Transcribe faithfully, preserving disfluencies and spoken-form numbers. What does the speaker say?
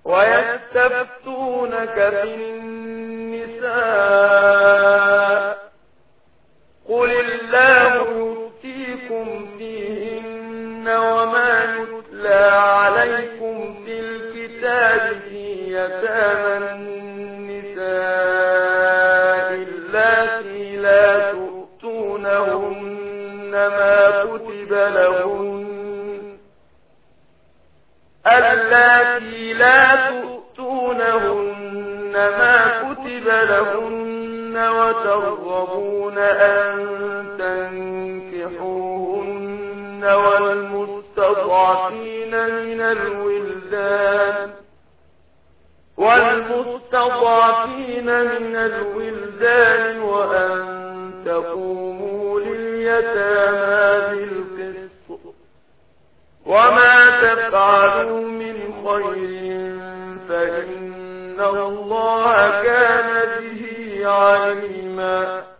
ويستفتونك في النساء قل الله يفتيكم فيهن وما يتلى عليكم في الكتاب في يتامى النساء اللاتي لا تؤتونهن ما كتب لهن اللاتي لا تؤتونهن ما كتب لهن وترغبون أن تنكحوهن والمستضعفين من الولدان والمستضعفين من الولدان وأن تقوموا لليتامى بالقسط وما تفعلوا من خير فإن الله كان به عليما.